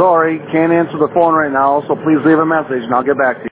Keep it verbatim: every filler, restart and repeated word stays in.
sorry, can't answer the phone right now, so please leave a message and I'll get back to you.